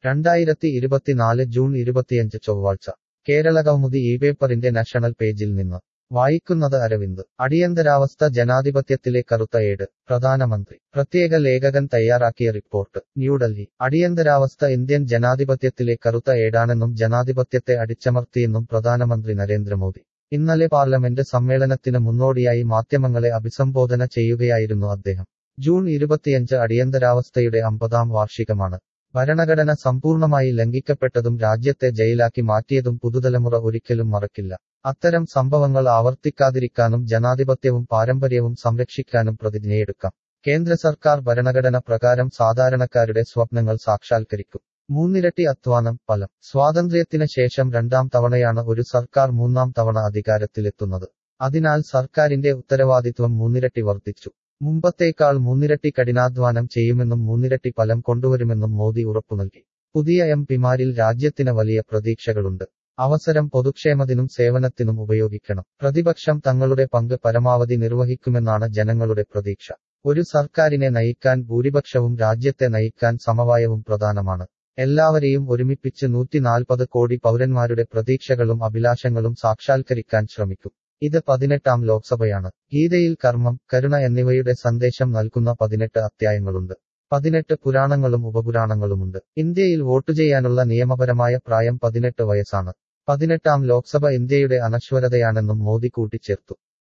2024 June 25 ചൊവ്വാഴ്ച Keralakaumudi ഇപേപ്പറിന്റെ national പേജിൽ നിന്ന് വായിക്കുന്നത് അരവിന്ദ്. അടിയന്തരാവസ്ഥ ജനാധിപത്യത്തിലെ കറുത്ത ഏട്. പ്രധാനമന്ത്രി. പ്രത്യേക ലേഖകൻ തയ്യാറാക്കിയ റിപ്പോർട്ട്. ന്യൂഡൽഹി. അടിയന്തരാവസ്ഥ ഇന്ത്യൻ ജനാധിപത്യത്തിലെ കറുത്ത ഏടാണെന്നും ജനാധിപത്യത്തെ അടിച്ചമർത്തിയെന്നും പ്രധാനമന്ത്രി നരേന്ദ്രമോദി. ഇന്നലെ പാർലമെന്റ് സമ്മേളനത്തിന് മുന്നോടിയായി മാധ്യമങ്ങളെ അഭിസംബോധന ചെയ്യുകയായിരുന്നു അദ്ദേഹം. ജൂൺ 25 അടിയന്തരാവസ്ഥയുടെ 50ാം വാർഷികമാണ്. ഭരണഘടന സമ്പൂർണമായി ലംഘിക്കപ്പെട്ടതും രാജ്യത്തെ ജയിലാക്കി മാറ്റിയതും പുതുതലമുറ ഒരിക്കലും മറക്കില്ല. അത്തരം സംഭവങ്ങൾ ആവർത്തിക്കാതിരിക്കാനും ജനാധിപത്യവും പാരമ്പര്യവും സംരക്ഷിക്കാനും പ്രതിജ്ഞയെടുക്കാം. കേന്ദ്ര സർക്കാർ ഭരണഘടന പ്രകാരം സാധാരണക്കാരുടെ സ്വപ്നങ്ങൾ സാക്ഷാത്കരിക്കും. മൂന്നിരട്ടി അധ്വാനം ഫലം. സ്വാതന്ത്ര്യത്തിന് ശേഷം രണ്ടാം തവണയാണ് ഒരു സർക്കാർ മൂന്നാം തവണ അധികാരത്തിലെത്തുന്നത്. അതിനാൽ സർക്കാരിന്റെ ഉത്തരവാദിത്വം മൂന്നിരട്ടി വർദ്ധിച്ചു. മുമ്പത്തേക്കാൾ മൂന്നിരട്ടി കഠിനാധ്വാനം ചെയ്യുമെന്നും മൂന്നിരട്ടി ഫലം കൊണ്ടുവരുമെന്നും മോദി ഉറപ്പുനൽകി. പുതിയ എംപിമാരിൽ രാജ്യത്തിന് വലിയ പ്രതീക്ഷകളുണ്ട്. അവസരം പൊതുക്ഷേമത്തിനും സേവനത്തിനും ഉപയോഗിക്കണം. പ്രതിപക്ഷം തങ്ങളുടെ പങ്ക് പരമാവധി നിർവഹിക്കുമെന്നാണ് ജനങ്ങളുടെ പ്രതീക്ഷ. ഒരു സർക്കാരിനെ നയിക്കാൻ ഭൂരിപക്ഷവും രാജ്യത്തെ നയിക്കാൻ സമവായവും പ്രധാനമാണ്. എല്ലാവരെയും ഒരുമിപ്പിച്ച് 140 കോടി പൗരന്മാരുടെ പ്രതീക്ഷകളും അഭിലാഷങ്ങളും സാക്ഷാത്കരിക്കാൻ ശ്രമിക്കും. ഇത് 18ാം ലോക്സഭയാണ്. ഗീതയിൽ കർമ്മം, കരുണ എന്നിവയുടെ സന്ദേശം നൽകുന്ന 18 അധ്യായങ്ങളുണ്ട്. 18 പുരാണങ്ങളും ഉപപുരാണങ്ങളുമുണ്ട്. ഇന്ത്യയിൽ വോട്ട് ചെയ്യാനുള്ള നിയമപരമായ പ്രായം 18 വയസ്സാണ്. 18ാം ലോക്സഭ ഇന്ത്യയുടെ അനശ്വരതയാണെന്നും മോദി കൂട്ടിച്ചേർത്തു.